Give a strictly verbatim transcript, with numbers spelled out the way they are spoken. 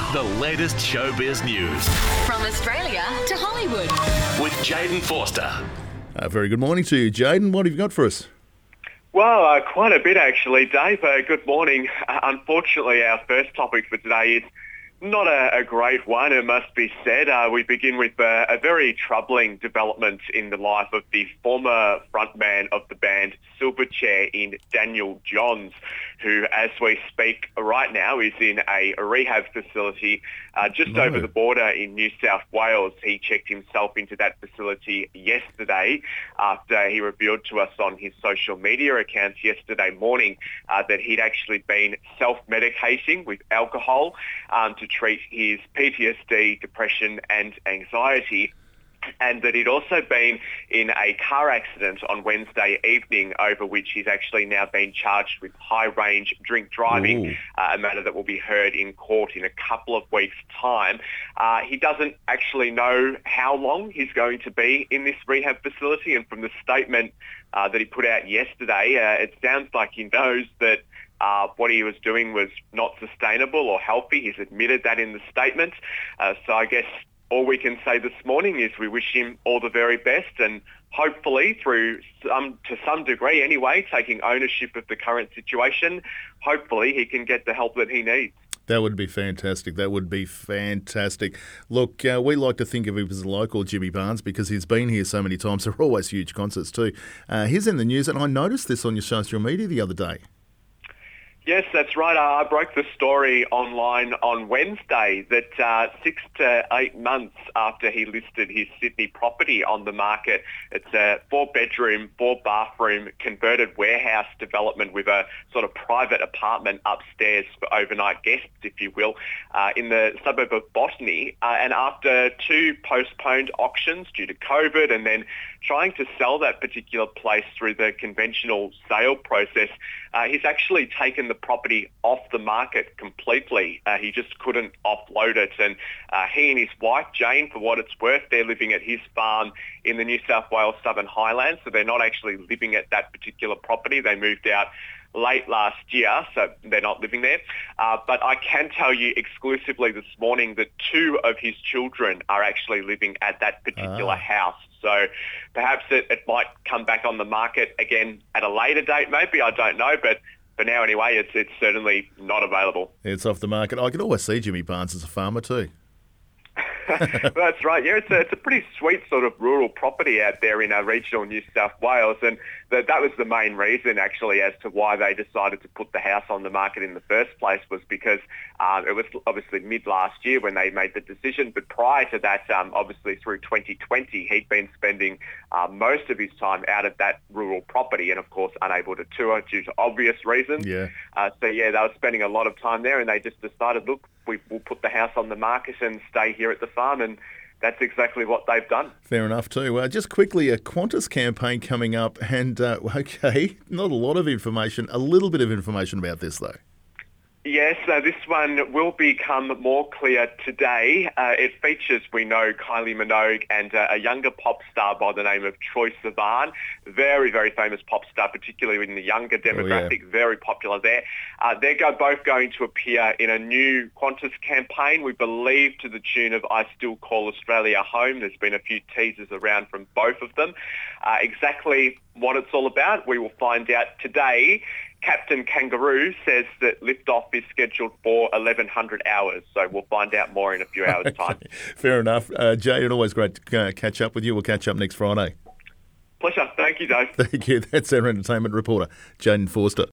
The latest showbiz news from Australia to Hollywood with Jaden Forster. Uh, very good morning to you, Jaden. What have you got for us? Well, uh, quite a bit actually, Dave. Uh, good morning. Uh, unfortunately, our first topic for today is not a, a great one, it must be said. Uh, we begin with uh, a very troubling development in the life of the former frontman of the band Silverchair in Daniel Johns, who, as we speak right now, is in a rehab facility uh, just No. over the border in New South Wales. He checked himself into that facility yesterday after he revealed to us on his social media accounts yesterday morning uh, that he'd actually been self-medicating with alcohol um, to treat his P T S D, depression and anxiety, and that he'd also been in a car accident on Wednesday evening over which he's actually now been charged with high-range drink driving, uh, a matter that will be heard in court in a couple of weeks' time. Uh, he doesn't actually know how long he's going to be in this rehab facility, and from the statement uh, that he put out yesterday, uh, it sounds like he knows that Uh, what he was doing was not sustainable or healthy. He's admitted that in the statement. Uh, so I guess all we can say this morning is we wish him all the very best, and hopefully through some, to some degree anyway, taking ownership of the current situation, hopefully he can get the help that he needs. That would be fantastic. That would be fantastic. Look, uh, we like to think of him as a local Jimmy Barnes because he's been here so many times. They're always huge concerts too. Uh, he's in the news, and I noticed this on your social media the other day. Yes, that's right. Uh, I broke the story online on Wednesday that uh, six to eight months after he listed his Sydney property on the market, it's a four-bedroom, four-bathroom converted warehouse development with a sort of private apartment upstairs for overnight guests, if you will, uh, in the suburb of Botany. Uh, and after two postponed auctions due to COVID and then trying to sell that particular place through the conventional sale process, uh, he's actually taken the property off the market completely. Uh, he just couldn't offload it. And uh, he and his wife, Jane, for what it's worth, they're living at his farm in the New South Wales Southern Highlands. So they're not actually living at that particular property. They moved out late last year, so they're not living there. Uh, but I can tell you exclusively this morning that two of his children are actually living at that particular Ah. house. So perhaps it, it might come back on the market again at a later date, maybe, I don't know. But for now anyway, it's, it's certainly not available. It's off the market. I can always see Jimmy Barnes as a farmer too. That's right. Yeah, it's a, it's a pretty sweet sort of rural property out there in uh, regional New South Wales, and that that was the main reason actually as to why they decided to put the house on the market in the first place, was because um, it was obviously mid last year when they made the decision. But prior to that, um, obviously through twenty twenty, he'd been spending uh, most of his time out at that rural property, and of course unable to tour due to obvious reasons. Yeah. Uh, so yeah, they were spending a lot of time there, and they just decided, look, we will put the house on the market and stay here at the farm, and that's exactly what they've done. Fair enough too. Uh, just quickly, a Qantas campaign coming up, and uh, okay, not a lot of information, a little bit of information about this though. Yes, uh, this one will become more clear today. Uh, it features, we know, Kylie Minogue and uh, a younger pop star by the name of Troye Sivan. Very, very famous pop star, particularly in the younger demographic, Oh, yeah. very popular there. Uh, they're go- both going to appear in a new Qantas campaign, we believe to the tune of I Still Call Australia Home. There's been a few teasers around from both of them. Uh, exactly what it's all about, we will find out today. Captain Kangaroo says that liftoff is scheduled for eleven hundred hours, so we'll find out more in a few hours' time. Fair enough. Uh, Jay, always great to uh, catch up with you. We'll catch up next Friday. Pleasure. Thank you, Dave. Thank you. That's our entertainment reporter, Jaden Forster.